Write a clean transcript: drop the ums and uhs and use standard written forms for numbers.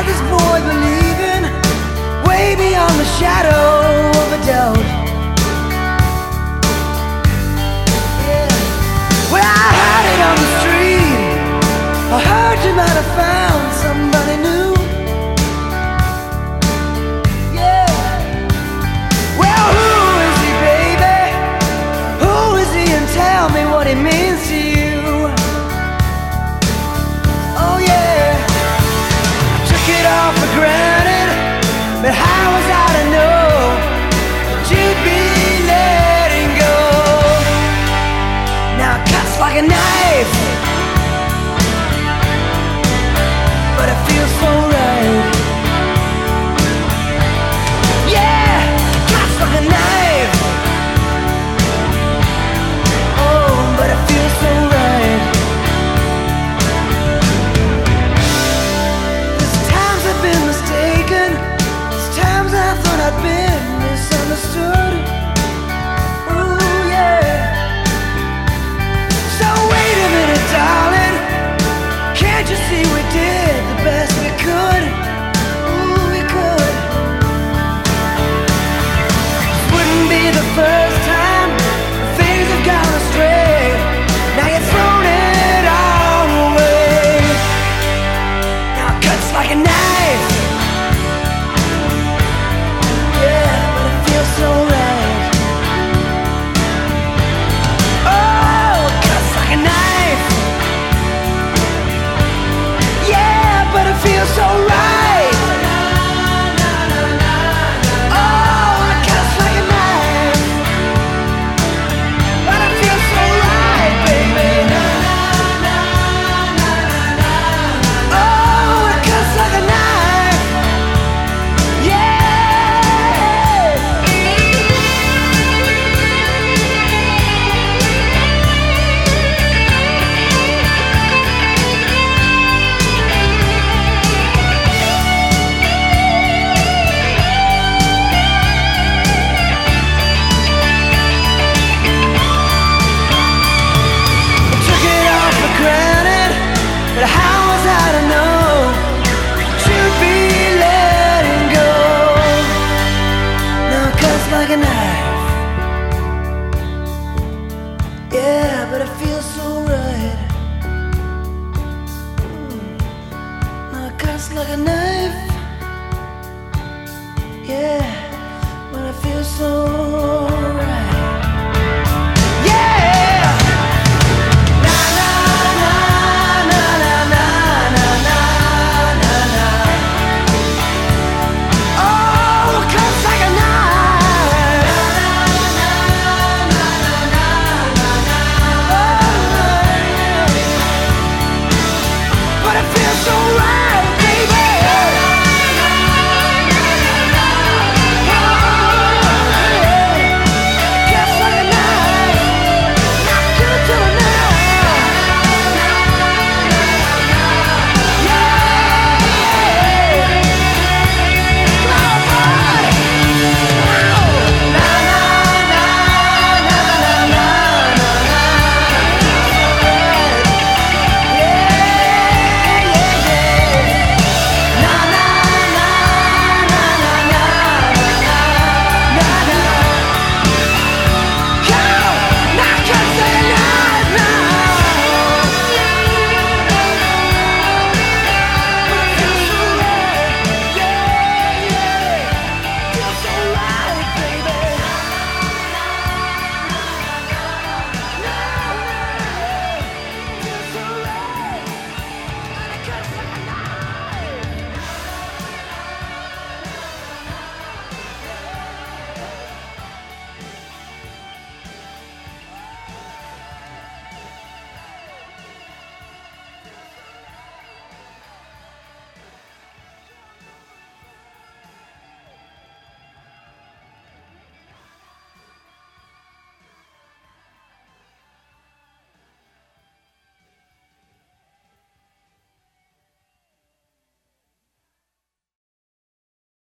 this boy believing way beyond the shadow of a doubt. Yeah. Well, I heard it on the street. I heard you might have found somebody new. Yeah. Well, who is he, baby? Who is he, and tell me what he means to you. Oh yeah, I took it all for granted, but how was I to know that you'd be letting go? Now it cuts like a knife, but it feels so right. Yeah, it cuts like a knife. Oh, but it feels so right. There's times I've been mistaken. There's times I thought I'd been misunderstood. Ooh, yeah. So wait a minute, darling. Can't you see we did the best we could? Ooh, we could. This wouldn't be the first time things have gone astray. Now you've thrown it all away. Now it cuts like a knife. Yeah, but it feels so right. Oh, it cuts like a knife. Yeah, but it feels so right. Oh, it cuts like a knife, but it feels so right, baby. Oh, it cuts like a knife. Yeah. Took it all for granted, but how was I to know that you'd be letting go? Now it cuts like a knife. Yeah, but it feels so right. Now it cuts like a knife. Yeah.